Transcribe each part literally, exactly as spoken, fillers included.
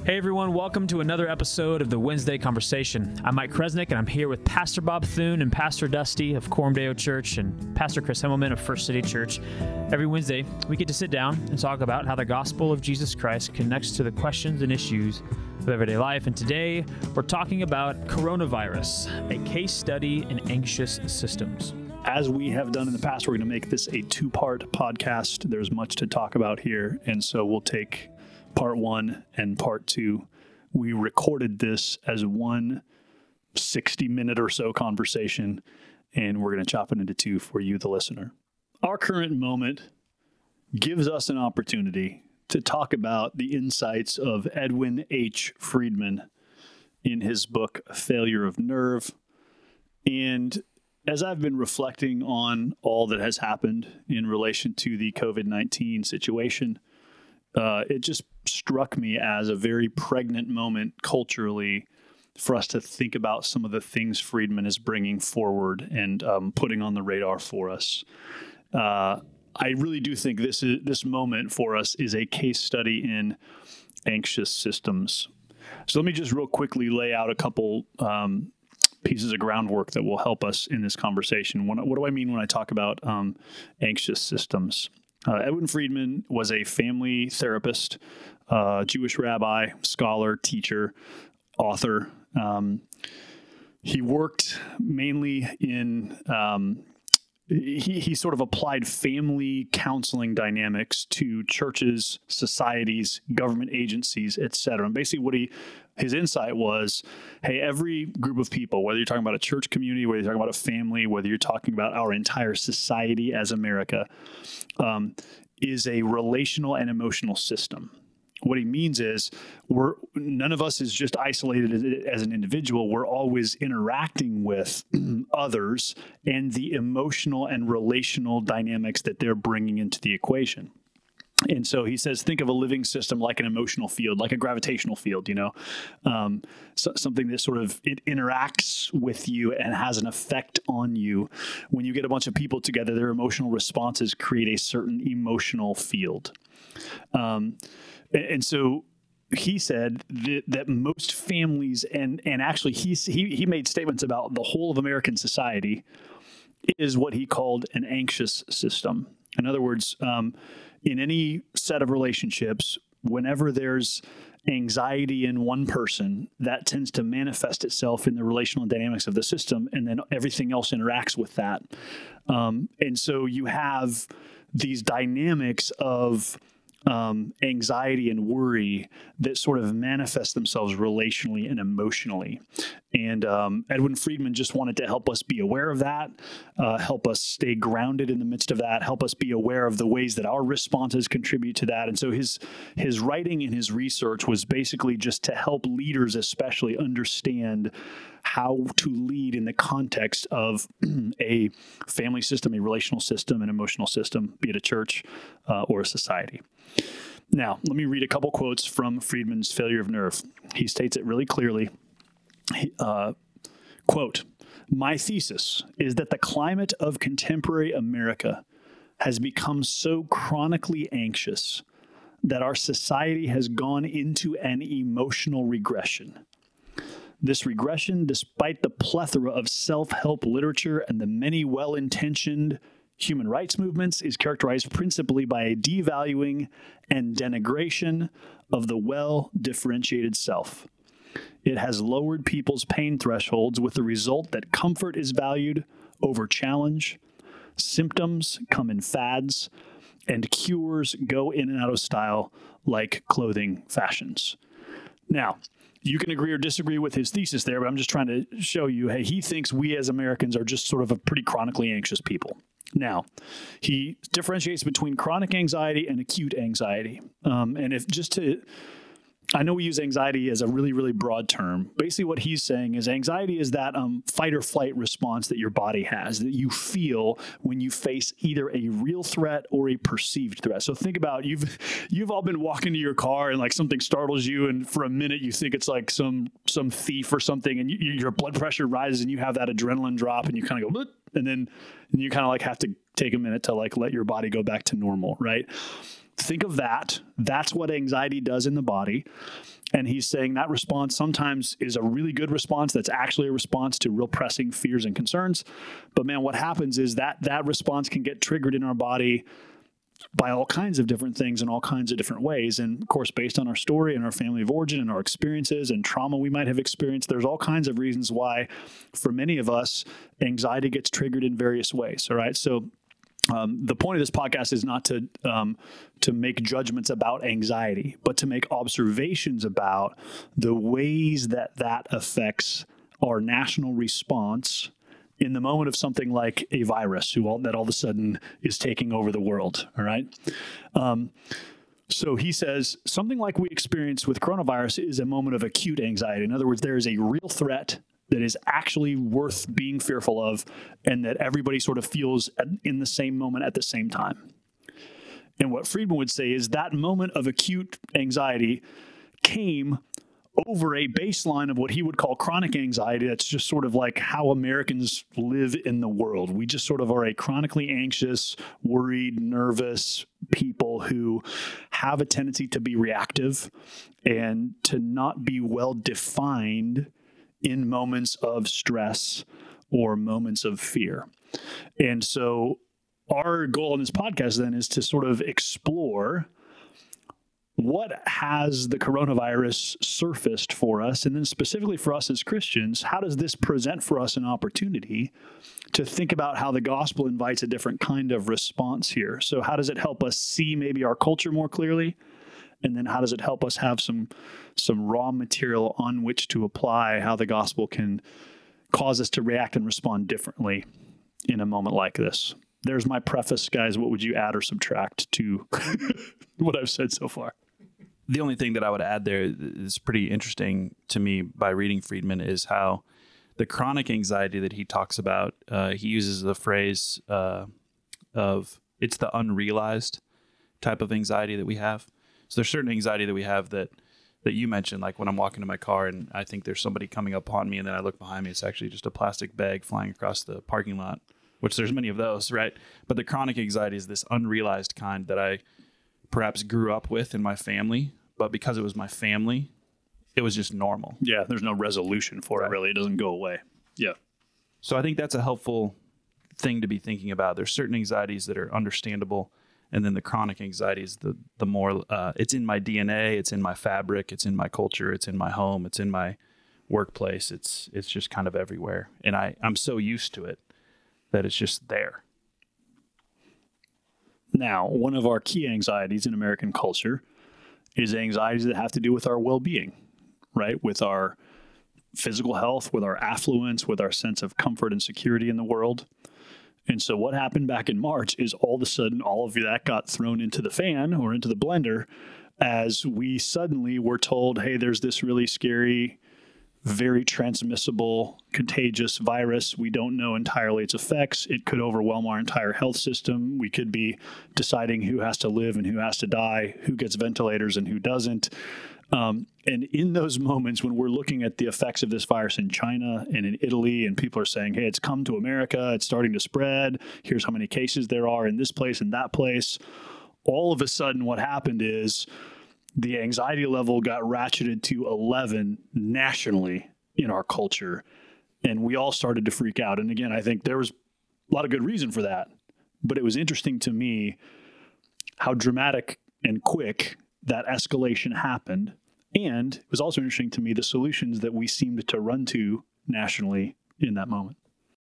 Hey everyone, welcome to another episode of the Wednesday Conversation. I'm Mike Kresnick, and I'm here with Pastor Bob Thune and Pastor Dusty of Coram Deo Church and Pastor Chris Himmelman of First City Church. Every Wednesday, we get to sit down and talk about how the gospel of Jesus Christ connects to the questions and issues of everyday life. And today, we're talking about coronavirus, a case study in anxious systems. As we have done in the past, we're going to make this a two-part podcast. There's much to talk about here, and so we'll take part one and part two. We recorded this as one sixty minute or so conversation, and we're going to chop it into two for you, the listener. Our current moment gives us an opportunity to talk about the insights of Edwin H. Friedman in his book, Failure of Nerve. And as I've been reflecting on all that has happened in relation to the covid nineteen situation, uh, it just struck me as a very pregnant moment culturally for us to think about some of the things Friedman is bringing forward and um, putting on the radar for us. Uh, I really do think this is this moment for us is a case study in anxious systems. So let me just real quickly lay out a couple um, pieces of groundwork that will help us in this conversation. What, what do I mean when I talk about um, anxious systems? Uh, Edwin Friedman was a family therapist, uh, Jewish rabbi, scholar, teacher, author. Um, he worked mainly in, um, he, he sort of applied family counseling dynamics to churches, societies, government agencies, et cetera. And basically what he, his insight was, hey, every group of people, whether you're talking about a church community, whether you're talking about a family, whether you're talking about our entire society as America, um, is a relational and emotional system. What he means is we're none of us is just isolated as, as an individual. We're always interacting with others and the emotional and relational dynamics that they're bringing into the equation. And so he says, think of a living system like an emotional field, like a gravitational field, you know, um, so, something that sort of it interacts with you and has an effect on you. When you get a bunch of people together, their emotional responses create a certain emotional field. Um, and, and so he said that, that most families, and and actually he, he he made statements about the whole of American society is what he called an anxious system. In other words, um, in any set of relationships, whenever there's anxiety in one person, that tends to manifest itself in the relational dynamics of the system, and then everything else interacts with that. Um, and so you have these dynamics of um, anxiety and worry that sort of manifest themselves relationally and emotionally. And um, Edwin Friedman just wanted to help us be aware of that, uh, help us stay grounded in the midst of that, help us be aware of the ways that our responses contribute to that. And so his his writing and his research was basically just to help leaders especially understand how to lead in the context of a family system, a relational system, an emotional system, be it a church uh, or a society. Now, let me read a couple quotes from Friedman's Failure of Nerve. He states it really clearly. Uh, quote, "My thesis is that the climate of contemporary America has become so chronically anxious that our society has gone into an emotional regression. This regression, despite the plethora of self-help literature and the many well-intentioned human rights movements, is characterized principally by a devaluing and denigration of the well-differentiated self. It has lowered people's pain thresholds with the result that comfort is valued over challenge, symptoms come in fads, and cures go in and out of style like clothing fashions." Now, you can agree or disagree with his thesis there, but I'm just trying to show you, hey, he thinks we as Americans are just sort of a pretty chronically anxious people. Now, he differentiates between chronic anxiety and acute anxiety. Um, and if just to, I know we use anxiety as a really, really broad term. Basically what he's saying is anxiety is that um, fight or flight response that your body has, that you feel when you face either a real threat or a perceived threat. So think about, you've you've all been walking to your car and like something startles you, and for a minute you think it's like some some thief or something, and you, your blood pressure rises and you have that adrenaline drop and you kind of go, and then and you kind of like have to take a minute to like let your body go back to normal, right? think of that. That's what anxiety does in the body. And he's saying that response sometimes is a really good response that's actually a response to real pressing fears and concerns. But man, what happens is that that response can get triggered in our body by all kinds of different things in all kinds of different ways. And of course, based on our story and our family of origin and our experiences and trauma we might have experienced, there's all kinds of reasons why, for many of us, anxiety gets triggered in various ways. All right. So Um, the point of this podcast is not to um, to make judgments about anxiety, but to make observations about the ways that that affects our national response in the moment of something like a virus who all, that all of a sudden is taking over the world. All right. Um, so he says something like we experienced with coronavirus is a moment of acute anxiety. In other words, there is a real threat that is actually worth being fearful of, and that everybody sort of feels at, in the same moment at the same time. And what Friedman would say is that moment of acute anxiety came over a baseline of what he would call chronic anxiety. That's just sort of like how Americans live in the world. We just sort of are a chronically anxious, worried, nervous people who have a tendency to be reactive and to not be well defined in moments of stress or moments of fear. And so our goal in this podcast then is to sort of explore what has the coronavirus surfaced for us, and then specifically for us as Christians, how does this present for us an opportunity to think about how the gospel invites a different kind of response here? So how does it help us see maybe our culture more clearly? And then how does it help us have some some raw material on which to apply how the gospel can cause us to react and respond differently in a moment like this? There's my preface, guys. What would you add or subtract to what I've said so far? The only thing that I would add there is pretty interesting to me by reading Friedman is how the chronic anxiety that he talks about, uh, he uses the phrase uh, of it's the unrealized type of anxiety that we have. So there's certain anxiety that we have that that you mentioned, like when I'm walking to my car and I think there's somebody coming up on me, and then I look behind me, it's actually just a plastic bag flying across the parking lot, which there's many of those, right? But the chronic anxiety is this unrealized kind that I perhaps grew up with in my family, but because it was my family, it was just normal. Yeah, there's no resolution for right. it, really. It doesn't go away. Yeah. So I think that's a helpful thing to be thinking about. There's certain anxieties that are understandable, and then the chronic anxiety is the, the more, uh, it's in my D N A, it's in my fabric, it's in my culture, it's in my home, it's in my workplace. It's it's just kind of everywhere. And I, I'm so used to it that it's just there. Now, one of our key anxieties in American culture is anxieties that have to do with our well-being, right? With our physical health, with our affluence, with our sense of comfort and security in the world. And so what happened back in March is all of a sudden, all of that got thrown into the fan or into the blender as we suddenly were told, hey, there's this really scary, very transmissible, contagious virus. We don't know entirely its effects. It could overwhelm our entire health system. We could be deciding who has to live and who has to die, who gets ventilators and who doesn't. Um, and in those moments when we're looking at the effects of this virus in China and in Italy, and people are saying, hey, it's come to America, it's starting to spread, here's how many cases there are in this place and that place, all of a sudden what happened is the anxiety level got ratcheted to eleven nationally in our culture, and we all started to freak out. And again, I think there was a lot of good reason for that, but it was interesting to me how dramatic and quick that escalation happened. And it was also interesting to me the solutions that we seemed to run to nationally in that moment.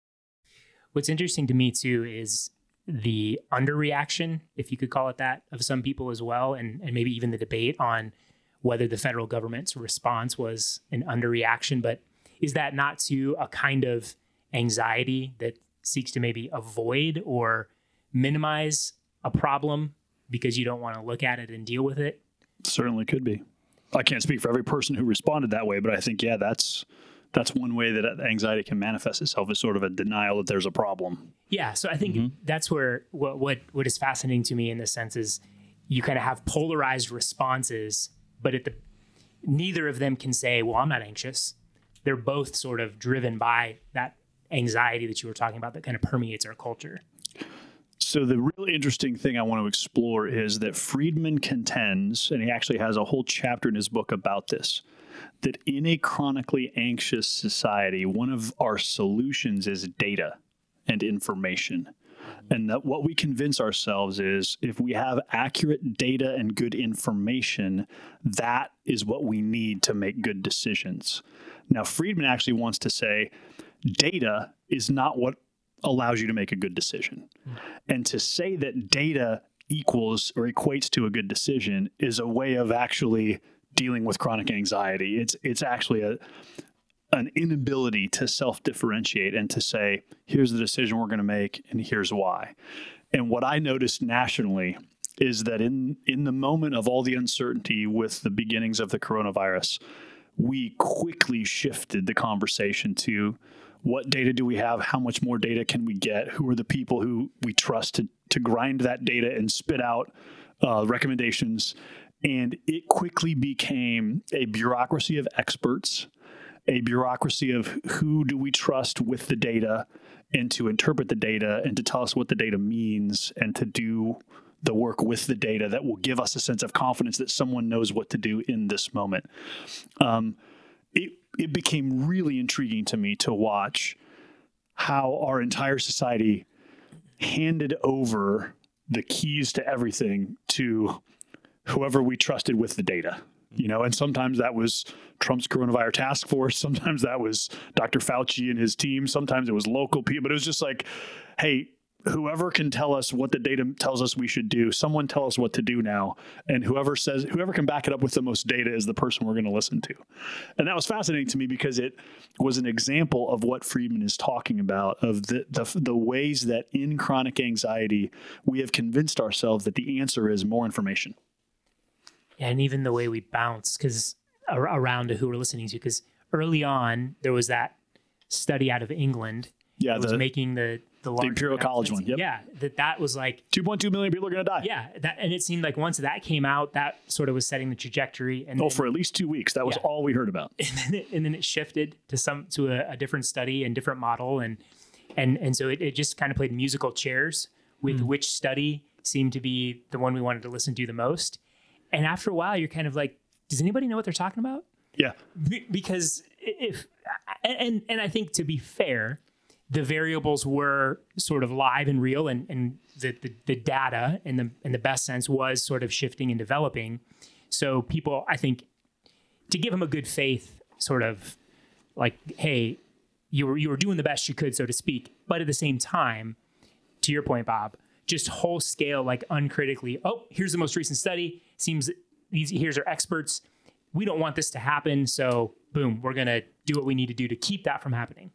What's interesting to me too is the underreaction, if you could call it that, of some people as well, and, and maybe even the debate on whether the federal government's response was an underreaction. But is that not to a kind of anxiety that seeks to maybe avoid or minimize a problem because you don't want to look at it and deal with it? Certainly could be. I can't speak for every person who responded that way, but I think, yeah, that's that's one way that anxiety can manifest itself, is sort of a denial that there's a problem. Yeah, so I think mm-hmm. that's where what, what what is fascinating to me in this sense is you kind of have polarized responses, but at the neither of them can say, well, I'm not anxious. They're both sort of driven by that anxiety that you were talking about that kind of permeates our culture. So the really interesting thing I want to explore is that Friedman contends, and he actually has a whole chapter in his book about this, that in a chronically anxious society, one of our solutions is data and information. And that what we convince ourselves is if we have accurate data and good information, that is what we need to make good decisions. Now, Friedman actually wants to say data is not what allows you to make a good decision. And to say that data equals or equates to a good decision is a way of actually dealing with chronic anxiety. It's it's actually a an inability to self-differentiate and to say, here's the decision we're going to make and here's why. And what I noticed nationally is that in, in the moment of all the uncertainty with the beginnings of the coronavirus, we quickly shifted the conversation to what data do we have? How much more data can we get? Who are the people who we trust to, to grind that data and spit out uh, recommendations? And it quickly became a bureaucracy of experts, a bureaucracy of who do we trust with the data and to interpret the data and to tell us what the data means and to do the work with the data that will give us a sense of confidence that someone knows what to do in this moment. Um, it, it became really intriguing to me to watch how our entire society handed over the keys to everything to whoever we trusted with the data. You know, and sometimes that was Trump's coronavirus task force. Sometimes that was Doctor Fauci and his team. Sometimes it was local people. But it was just like, hey, whoever can tell us what the data tells us we should do, someone tell us what to do now. And whoever says, whoever can back it up with the most data is the person we're going to listen to. And that was fascinating to me because it was an example of what Friedman is talking about, of the the, the ways that in chronic anxiety, we have convinced ourselves that the answer is more information. And even the way we bounce because around to who we're listening to, because early on there was that study out of England. Yeah, that was the, making the the, the Imperial College one. Yep. Yeah, that that was like two point two million people are going to die. Yeah, that and it seemed like once that came out, that sort of was setting the trajectory. And oh, then, for at least two weeks, that was yeah. all we heard about. And then it, and then it shifted to some to a, a different study and different model, and and and so it, it just kind of played musical chairs with mm. which study seemed to be the one we wanted to listen to the most. And after a while, you're kind of like, does anybody know what they're talking about? Yeah. Be- because if, and and I think to be fair, the variables were sort of live and real, and, and the, the the data in the in the best sense was sort of shifting and developing. So people, I think, to give them a good faith, sort of like, hey, you were you were doing the best you could, so to speak. But at the same time, to your point, Bob, just whole scale, like uncritically, oh, here's the most recent study. Seems these here's our experts. We don't want this to happen. So boom, we're going to do what we need to do to keep that from happening.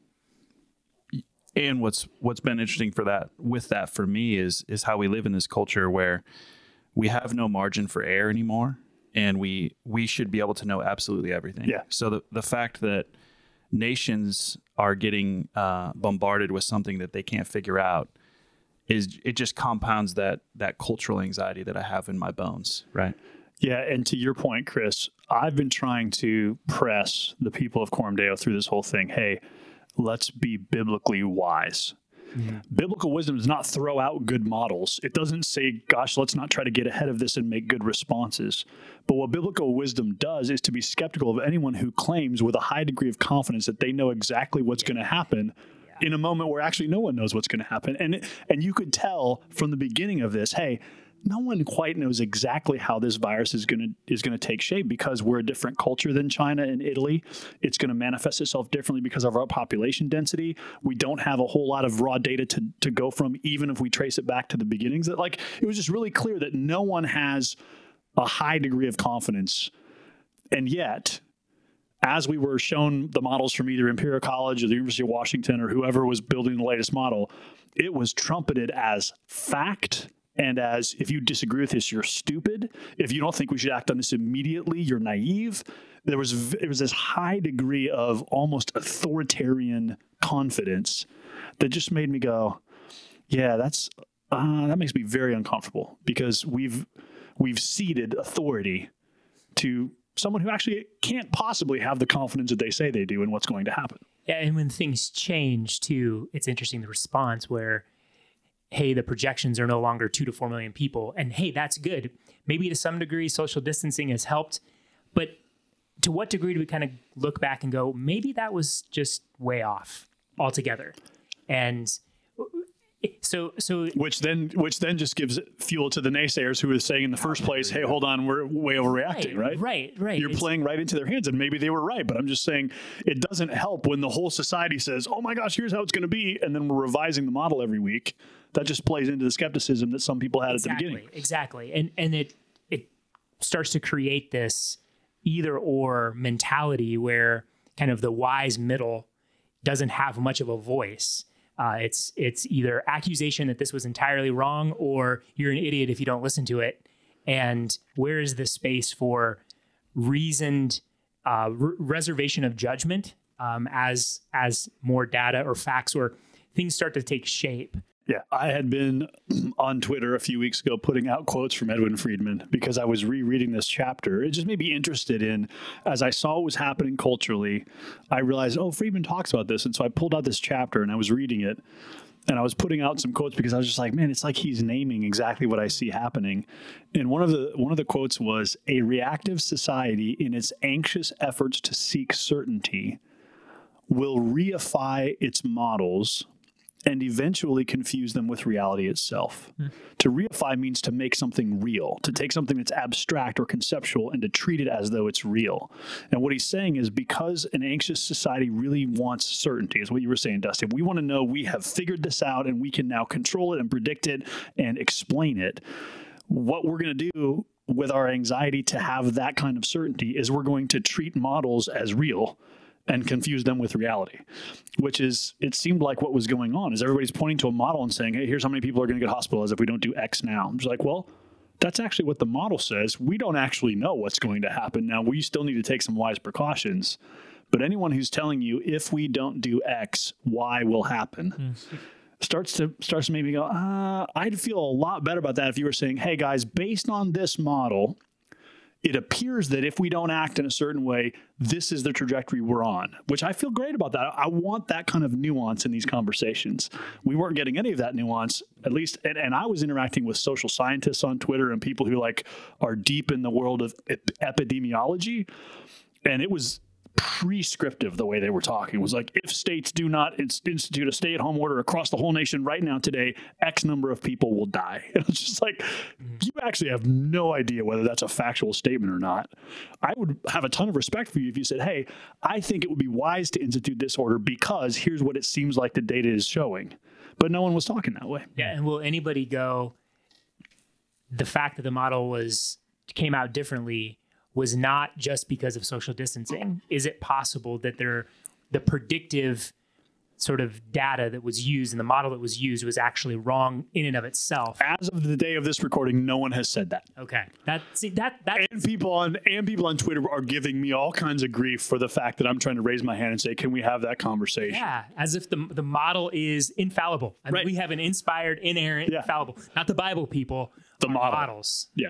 And what's what's been interesting for that with that for me is is how we live in this culture where we have no margin for error anymore. And we we should be able to know absolutely everything. Yeah. So the, the fact that nations are getting uh, bombarded with something that they can't figure out is it just compounds that that cultural anxiety that I have in my bones, right? Yeah, and to your point, Chris, I've been trying to press the people of Coram Deo through this whole thing. Hey, let's be biblically wise. Yeah. Biblical wisdom does not throw out good models. It doesn't say, gosh, let's not try to get ahead of this and make good responses. But what biblical wisdom does is to be skeptical of anyone who claims with a high degree of confidence that they know exactly what's yeah. going to happen in a moment where actually no one knows what's going to happen. And and you could tell from the beginning of this, hey, no one quite knows exactly how this virus is going to is going to take shape because we're a different culture than China and Italy. It's going to manifest itself differently because of our population density. We don't have a whole lot of raw data to to go from, even if we trace it back to the beginnings. That like it was just really clear that no one has a high degree of confidence, and yet, as we were shown the models from either Imperial College or the University of Washington or whoever was building the latest model, it was trumpeted as fact and as, if you disagree with this, you're stupid. If you don't think we should act on this immediately, you're naive. There was it was this high degree of almost authoritarian confidence that just made me go, yeah, that's uh, that makes me very uncomfortable because we've we've ceded authority to someone who actually can't possibly have the confidence that they say they do in what's going to happen. Yeah, and when things change too, it's interesting the response where hey, the projections are no longer two to four million people. And hey, that's good. Maybe to some degree, social distancing has helped. But to what degree do we kind of look back and go, maybe that was just way off altogether? And so, so which then, which then just gives fuel to the naysayers who were saying in the first place, "Hey, hold on, we're way overreacting." Right, right, right. right. You're It's, playing right into their hands, and maybe they were right. But I'm just saying, it doesn't help when the whole society says, "Oh my gosh, here's how it's going to be," and then we're revising the model every week. That just plays into the skepticism that some people had exactly, at the beginning. Exactly, and and it it starts to create this either or mentality where kind of the wise middle doesn't have much of a voice. Uh, it's it's either accusation that this was entirely wrong, or you're an idiot if you don't listen to it. And where is the space for reasoned uh, r- reservation of judgment um, as as more data or facts or things start to take shape? Yeah, I had been on Twitter a few weeks ago putting out quotes from Edwin Friedman because I was rereading this chapter. It just made me interested in, as I saw what was happening culturally, I realized, oh, Friedman talks about this. And so I pulled out this chapter and I was reading it and I was putting out some quotes because I was just like, man, it's like he's naming exactly what I see happening. And one of the one of the quotes was, "A reactive society in its anxious efforts to seek certainty will reify its models and eventually confuse them with reality itself." Hmm. To reify means to make something real, to take something that's abstract or conceptual and to treat it as though it's real. And what he's saying is, because an anxious society really wants certainty, is what you were saying, Dustin. We want to know we have figured this out and we can now control it and predict it and explain it. What we're going to do with our anxiety to have that kind of certainty is we're going to treat models as real and confuse them with reality, which is, it seemed like what was going on is everybody's pointing to a model and saying, hey, here's how many people are going to get hospitalized if we don't do X now. I'm just like, well, that's actually what the model says. We don't actually know what's going to happen. Now, we still need to take some wise precautions. But anyone who's telling you, if we don't do X, Y will happen, mm. starts to starts to make me go, uh, I'd feel a lot better about that if you were saying, hey, guys, based on this model, it appears that if we don't act in a certain way, this is the trajectory we're on, which I feel great about that. I want that kind of nuance in these conversations. We weren't getting any of that nuance, at least. And, and I was interacting with social scientists on Twitter and people who like are deep in the world of ep- epidemiology. And it was prescriptive the way they were talking. It was like, if states do not institute a stay-at-home order across the whole nation right now today, X number of people will die. And it's just like, you actually have no idea whether that's a factual statement or not. I would have a ton of respect for you if you said, hey, I think it would be wise to institute this order because here's what it seems like the data is showing. But no one was talking that way. Yeah, and will anybody go, the fact that the model was came out differently was not just because of social distancing? Is it possible that there, the predictive sort of data that was used and the model that was used was actually wrong in and of itself? As of the day of this recording, no one has said that. Okay, that see that that and people on and people on Twitter are giving me all kinds of grief for the fact that I'm trying to raise my hand and say, "Can we have that conversation?" Yeah, as if the the model is infallible. I mean, right. We have an inspired, inerrant, yeah. infallible, not the Bible people. The model. models. Yeah.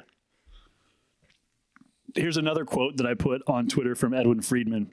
Here's another quote that I put on Twitter from Edwin Friedman.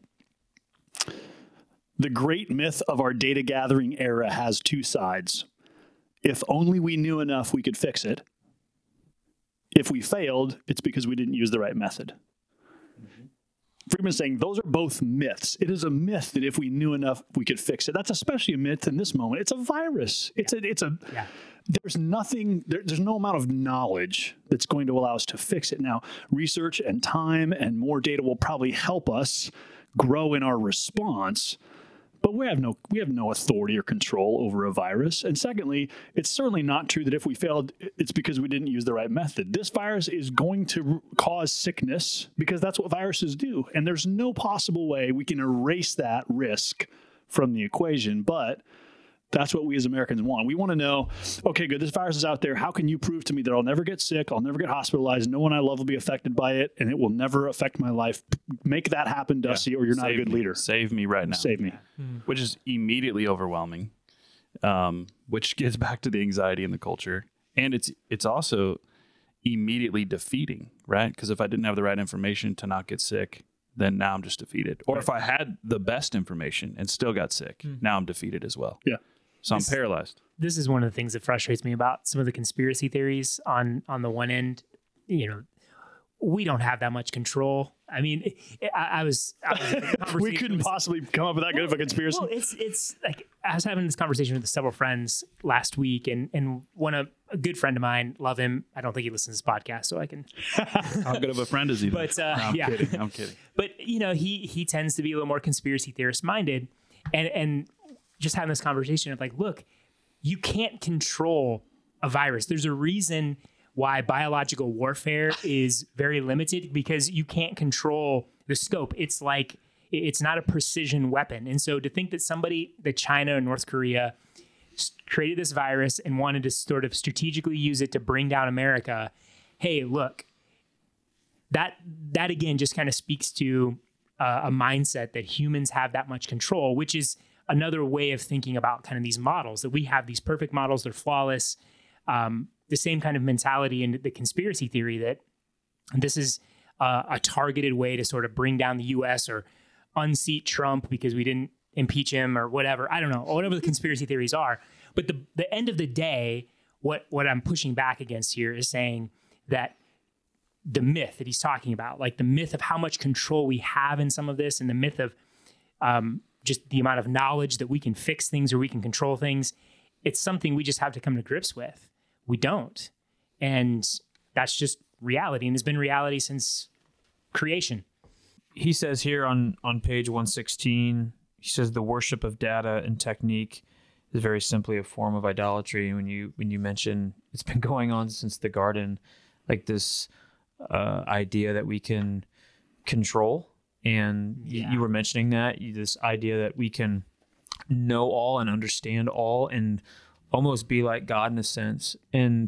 The great myth of our data gathering era has two sides. If only we knew enough, we could fix it. If we failed, it's because we didn't use the right method. Mm-hmm. Friedman's saying those are both myths. It is a myth that if we knew enough, we could fix it. That's especially a myth in this moment. It's a virus. It's yeah. a, it's a, yeah. There's nothing, there, there's no amount of knowledge that's going to allow us to fix it. Now, research and time and more data will probably help us grow in our response, but we have no we have no authority or control over a virus. And secondly, it's certainly not true that if we failed, it's because we didn't use the right method. This virus is going to cause sickness because that's what viruses do. And there's no possible way we can erase that risk from the equation, but that's what we as Americans want. We want to know, okay, good, this virus is out there. How can you prove to me that I'll never get sick, I'll never get hospitalized, no one I love will be affected by it, and it will never affect my life? Make that happen, Dusty, yeah. or you're not Save a good me. leader. Save me right now. Save me. Hmm. Which is immediately overwhelming, um, which gets back to the anxiety in the culture. And it's it's also immediately defeating, right? Because if I didn't have the right information to not get sick, then now I'm just defeated. Or right. if I had the best information and still got sick, hmm. now I'm defeated as well. Yeah. So I'm This- paralyzed. This is one of the things that frustrates me about some of the conspiracy theories. On on the one end, you know, we don't have that much control. I mean, I, I was, I was in a We conversation couldn't with- possibly come up with that good of a conspiracy. Well, it's it's like I was having this conversation with several friends last week, and and one of a good friend of mine, love him. I don't think he listens to this podcast, so I can. How good of a friend is he? But uh, no, I'm yeah, kidding. I'm kidding. but you know, he he tends to be a little more conspiracy theorist minded, and and just having this conversation of like, look, you can't control a virus. There's a reason why biological warfare is very limited, because you can't control the scope. It's like it's not a precision weapon. And so to think that somebody, that China or North Korea s- created this virus and wanted to sort of strategically use it to bring down America, hey, look, that that again just kind of speaks to uh, a mindset that humans have that much control, which is another way of thinking about kind of these models, that we have these perfect models, they're flawless. Um, the same kind of mentality in the conspiracy theory that this is uh, a targeted way to sort of bring down the U S or unseat Trump because we didn't impeach him or whatever. I don't know, or whatever the conspiracy theories are. But the the end of the day, what what I'm pushing back against here is saying that the myth that he's talking about, like the myth of how much control we have in some of this, and the myth of um, just the amount of knowledge that we can fix things or we can control things, it's something we just have to come to grips with. We don't. And that's just reality. And it's been reality since creation. He says here on, on page one sixteen, he says the worship of data and technique is very simply a form of idolatry. And when you when you mention it's been going on since the garden, like this uh, idea that we can control, and y- Yeah. you were mentioning that, you, this idea that we can know all and understand all and almost be like God in a sense. And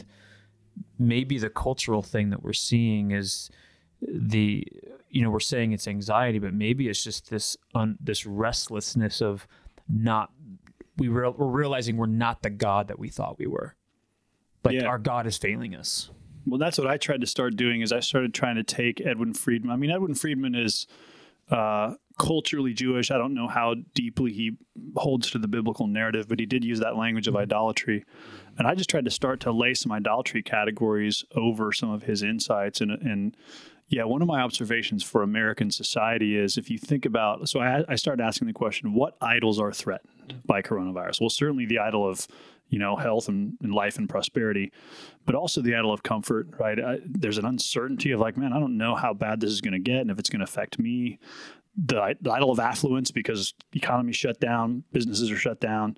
maybe the cultural thing that we're seeing is the, you know, we're saying it's anxiety, but maybe it's just this un, this restlessness of not, we re- we're realizing we're not the God that we thought we were. Like Yeah. our God is failing us. Well, that's what I tried to start doing is I started trying to take Edwin Friedman. I mean, Edwin Friedman is uh, culturally Jewish. I don't know how deeply he holds to the biblical narrative, but he did use that language of idolatry. And I just tried to start to lay some idolatry categories over some of his insights. And, and yeah, one of my observations for American society is if you think about, so I, I started asking the question, what idols are threatened by coronavirus? Well, certainly the idol of, you know, health and, and life and prosperity, but also the idol of comfort, right? I, there's an uncertainty of like, man, I don't know how bad this is going to get and if it's going to affect me. The, the idol of affluence because the economy shut down, businesses are shut down.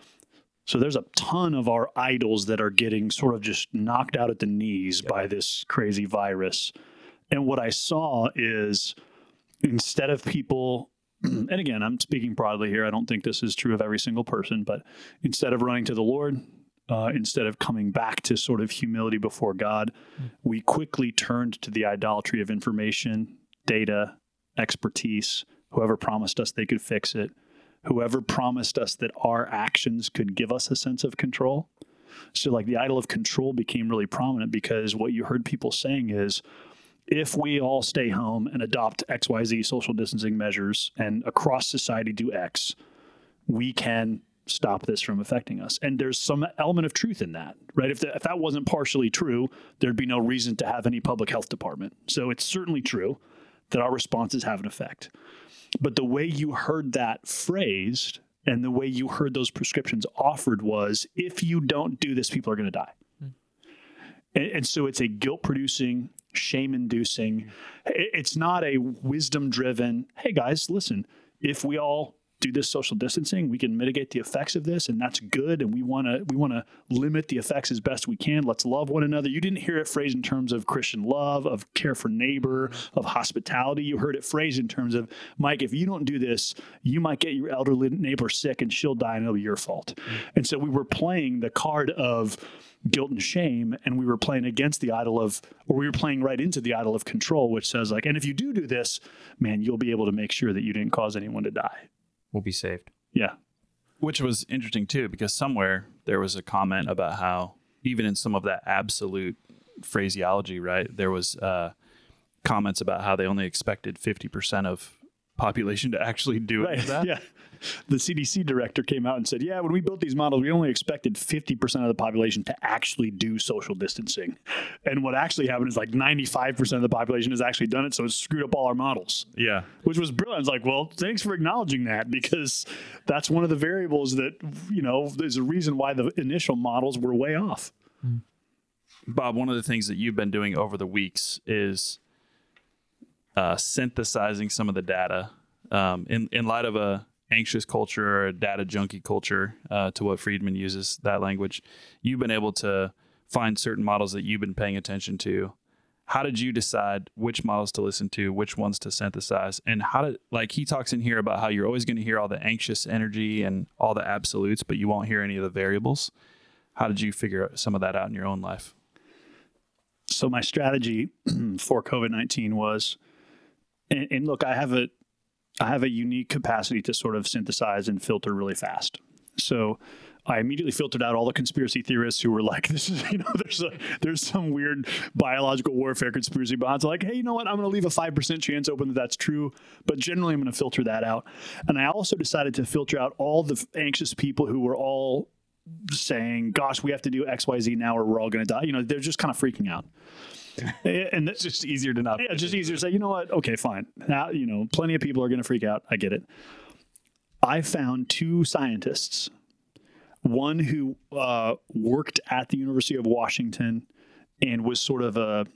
So there's a ton of our idols that are getting sort of just knocked out at the knees yep. by this crazy virus. And what I saw is instead of people, and again, I'm speaking broadly here. I don't think this is true of every single person, but instead of running to the Lord, uh, instead of coming back to sort of humility before God, mm. we quickly turned to the idolatry of information, data, expertise, whoever promised us they could fix it, whoever promised us that our actions could give us a sense of control. So like the idol of control became really prominent because what you heard people saying is, if we all stay home and adopt X Y Z social distancing measures and across society do X, we can stop this from affecting us. And there's some element of truth in that, right? If, the, if that wasn't partially true, there'd be no reason to have any public health department. So it's certainly true that our responses have an effect. But the way you heard that phrased and the way you heard those prescriptions offered was, if you don't do this, people are going to die. Mm. And, and so it's a guilt-producing, shame-inducing. It's not a wisdom-driven, hey, guys, listen, if we all do this social distancing, we can mitigate the effects of this, and that's good, and we want to we want to limit the effects as best we can. Let's love one another. You didn't hear it phrased in terms of Christian love, of care for neighbor, of hospitality. You heard it phrased in terms of, Mike, if you don't do this, you might get your elderly neighbor sick, and she'll die, and it'll be your fault. Mm-hmm. And so we were playing the card of guilt and shame, and we were playing against the idol of, or we were playing right into the idol of control, which says like, and if you do do this, man, you'll be able to make sure that you didn't cause anyone to die. Will be saved. Yeah. Which was interesting too, because somewhere there was a comment about how even in some of that absolute phraseology, right, there was uh, comments about how they only expected fifty percent of population to actually do any of that. Yeah. The C D C director came out and said, yeah, when we built these models, we only expected fifty percent of the population to actually do social distancing. And what actually happened is like ninety-five percent of the population has actually done it. So it's screwed up all our models. Yeah. Which was brilliant. It's like, well, thanks for acknowledging that, because that's one of the variables that, you know, there's a reason why the initial models were way off. Bob, one of the things that you've been doing over the weeks is uh, synthesizing some of the data um, in, in light of a anxious culture or a data junkie culture, uh, to what Friedman uses that language. You've been able to find certain models that you've been paying attention to. How did you decide which models to listen to, which ones to synthesize? And how did, like he talks in here about how you're always going to hear all the anxious energy and all the absolutes, but you won't hear any of the variables. How did you figure some of that out in your own life? So my strategy for COVID nineteen was, and, and look, I have a, I have a unique capacity to sort of synthesize and filter really fast. So I immediately filtered out all the conspiracy theorists who were like, this is, you know, there's a, there's some weird biological warfare conspiracy behind. So like, hey, you know what? I'm going to leave a five percent chance open that that's true. But generally I'm going to filter that out. And I also decided to filter out all the anxious people who were all saying, gosh, we have to do X, Y, Z now or we're all going to die. You know, they're just kind of freaking out. And it's just easier to not. Yeah, it's just easier to say, you know what? Okay, fine. Now, you know, plenty of people are going to freak out. I get it. I found two scientists, one who uh, worked at the University of Washington and was sort of a,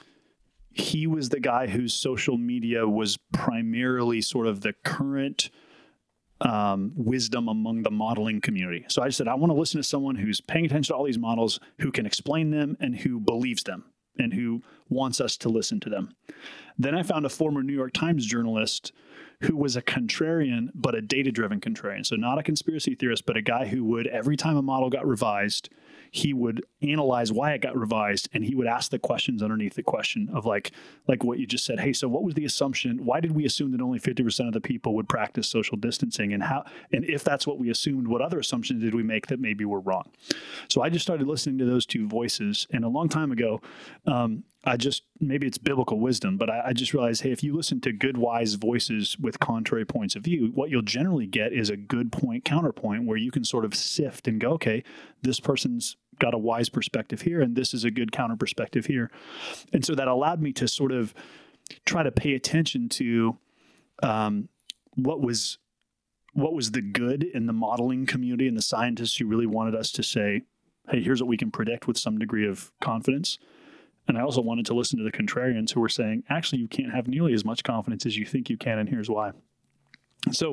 he was the guy whose social media was primarily sort of the current um, wisdom among the modeling community. So I said, I want to listen to someone who's paying attention to all these models, who can explain them and who believes them and who wants us to listen to them. Then I found a former New York Times journalist who was a contrarian, but a data-driven contrarian. So not a conspiracy theorist, but a guy who would, every time a model got revised, he would analyze why it got revised, and he would ask the questions underneath the question of like, like what you just said. Hey, so what was the assumption? Why did we assume that only fifty percent of the people would practice social distancing? And how, and if that's what we assumed, what other assumptions did we make that maybe were wrong? So I just started listening to those two voices. And a long time ago, um, I just, maybe it's biblical wisdom, but I, I just realized, hey, if you listen to good, wise voices with contrary points of view, what you'll generally get is a good point counterpoint where you can sort of sift and go, okay, this person's got a wise perspective here, and this is a good counter perspective here. And so that allowed me to sort of try to pay attention to um, what was what was the good in the modeling community and the scientists who really wanted us to say, hey, here's what we can predict with some degree of confidence. And I also wanted to listen to the contrarians who were saying, actually, you can't have nearly as much confidence as you think you can, and here's why. So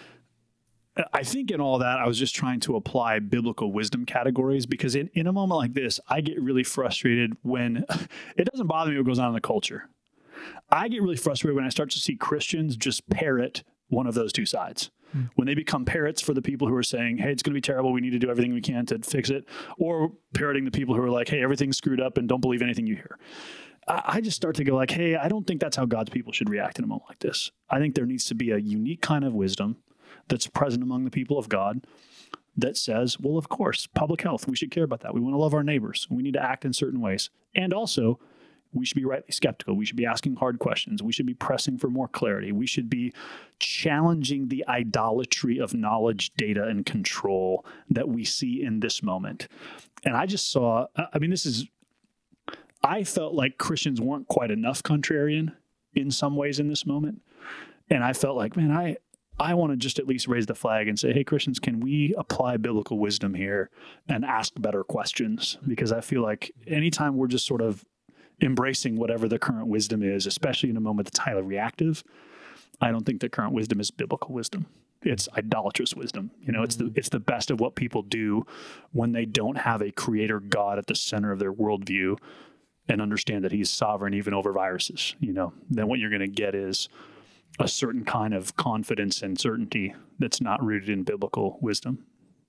I think in all that, I was just trying to apply biblical wisdom categories, because in, in a moment like this, I get really frustrated when it doesn't bother me what goes on in the culture. I get really frustrated when I start to see Christians just parrot one of those two sides. Mm. When they become parrots for the people who are saying, hey, it's going to be terrible, we need to do everything we can to fix it, or parroting the people who are like, hey, everything's screwed up and don't believe anything you hear. I, I just start to go like, hey, I don't think that's how God's people should react in a moment like this. I think there needs to be a unique kind of wisdom that's present among the people of God that says, well, of course, public health, we should care about that. We want to love our neighbors. We need to act in certain ways. And also, we should be rightly skeptical. We should be asking hard questions. We should be pressing for more clarity. We should be challenging the idolatry of knowledge, data, and control that we see in this moment. And I just saw, I mean, this is, I felt like Christians weren't quite enough contrarian in some ways in this moment. And I felt like, man, I, I want to just at least raise the flag and say, hey, Christians, can we apply biblical wisdom here and ask better questions? Because I feel like anytime we're just sort of embracing whatever the current wisdom is, especially in a moment that's highly reactive, I don't think the current wisdom is biblical wisdom. It's idolatrous wisdom. You know, mm-hmm. it's the it's the best of what people do when they don't have a creator God at the center of their worldview and understand that he's sovereign even over viruses. You know, then what you're going to get is a certain kind of confidence and certainty that's not rooted in biblical wisdom.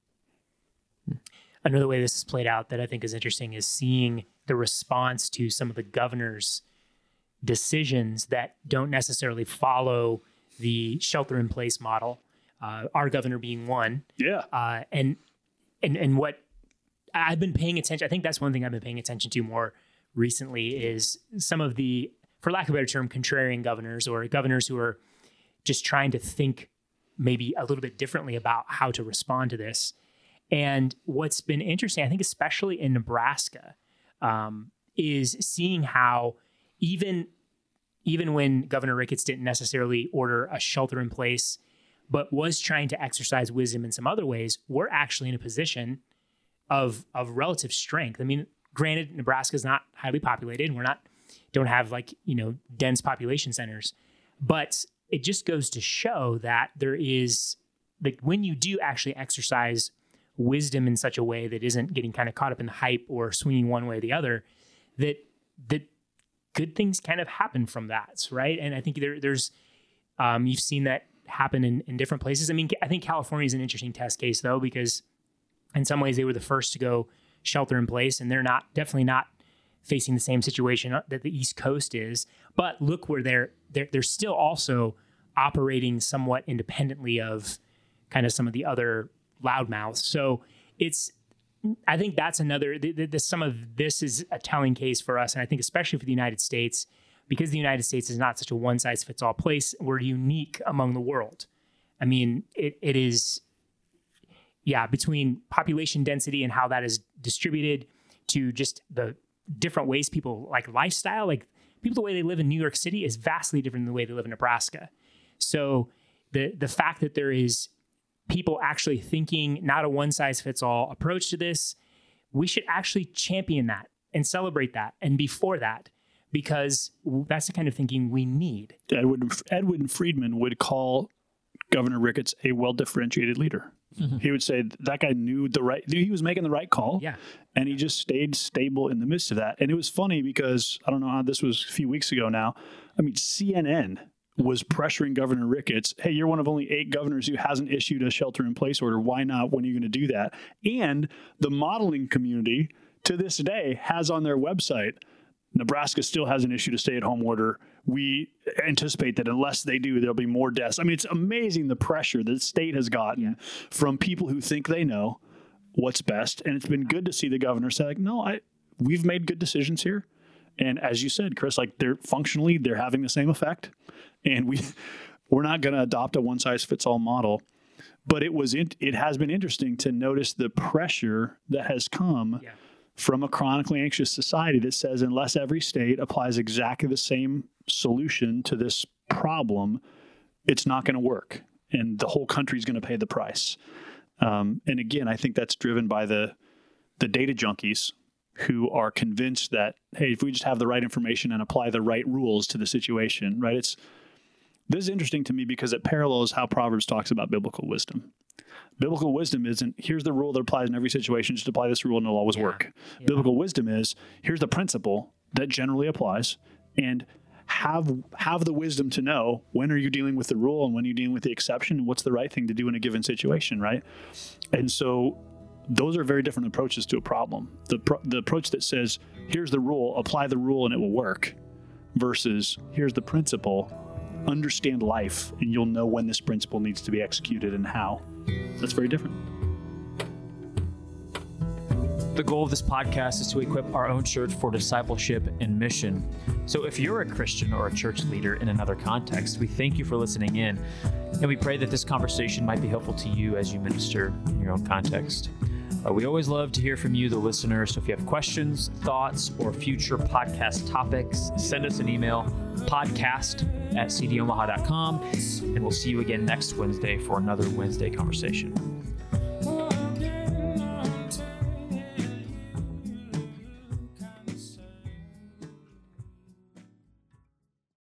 Another way this is played out that I think is interesting is seeing the response to some of the governor's decisions that don't necessarily follow the shelter-in-place model. Uh, our governor being one. Yeah. Uh, and and and what I've been paying attention, I think that's one thing I've been paying attention to more recently is some of the, for lack of a better term, contrarian governors or governors who are just trying to think maybe a little bit differently about how to respond to this. And what's been interesting, I think, especially in Nebraska, um, is seeing how even, even when Governor Ricketts didn't necessarily order a shelter in place, but was trying to exercise wisdom in some other ways, we're actually in a position of of relative strength. I mean, granted, Nebraska is not highly populated, and we're not don't have like, you know, dense population centers, but it just goes to show that there is, like, when you do actually exercise wisdom in such a way that isn't getting kind of caught up in the hype or swinging one way or the other, that that good things kind of happen from that, right? And I think there, there's um, you've seen that happen in, in different places. I mean, I think California is an interesting test case, though, because in some ways they were the first to go shelter in place, and they're not definitely not facing the same situation that the East Coast is. But look where they're they're they're still also operating somewhat independently of kind of some of the other loudmouths. So it's, I think that's another, the, the, the, some of this is a telling case for us. And I think especially for the United States, because the United States is not such a one size fits all place, we're unique among the world. I mean, it it is, yeah, between population density and how that is distributed to just the different ways people like lifestyle, like people, the way they live in New York City is vastly different than the way they live in Nebraska. So the the fact that there is people actually thinking not a one size fits all approach to this, we should actually champion that and celebrate that and be for that, because that's the kind of thinking we need. Edwin, Edwin Friedman would call Governor Ricketts a well-differentiated leader. Mm-hmm. He would say that guy knew the right, he was making the right call. Yeah. And he just stayed stable in the midst of that. And it was funny because, I don't know how, this was a few weeks ago now. I mean, C N N was pressuring Governor Ricketts. Hey, you're one of only eight governors who hasn't issued a shelter in place order. Why not? When are you going to do that? And the modeling community to this day has on their website, Nebraska still hasn't issued a stay-at-home order. We anticipate that unless they do, there'll be more deaths. I mean, it's amazing the pressure that the state has gotten yeah. from people who think they know what's best. And it's been good to see the governor say, like, no, I we've made good decisions here. And as you said, Chris, like they're functionally, they're having the same effect. And we, we're not going to adopt a one-size-fits-all model. But it was in, it has been interesting to notice the pressure that has come yeah. from a chronically anxious society that says unless every state applies exactly the same solution to this problem, it's not going to work. And the whole country is going to pay the price. Um, and again, I think that's driven by the the data junkies who are convinced that, hey, if we just have the right information and apply the right rules to the situation, right? It's this is interesting to me because it parallels how Proverbs talks about biblical wisdom. Biblical wisdom isn't, here's the rule that applies in every situation, just apply this rule and it'll always yeah. work. Yeah. Biblical wisdom is, here's the principle that generally applies, and have have the wisdom to know when are you dealing with the rule and when are you dealing with the exception and what's the right thing to do in a given situation, right? And so those are very different approaches to a problem. The pro- the approach that says, here's the rule, apply the rule and it will work, versus here's the principle, understand life, and you'll know when this principle needs to be executed and how. That's very different. The goal of this podcast is to equip our own church for discipleship and mission. So if you're a Christian or a church leader in another context, we thank you for listening in, and we pray that this conversation might be helpful to you as you minister in your own context. Uh, we always love to hear from you, the listeners. So if you have questions, thoughts, or future podcast topics, send us an email, podcast at c d omaha dot com, and we'll see you again next Wednesday for another Wednesday conversation.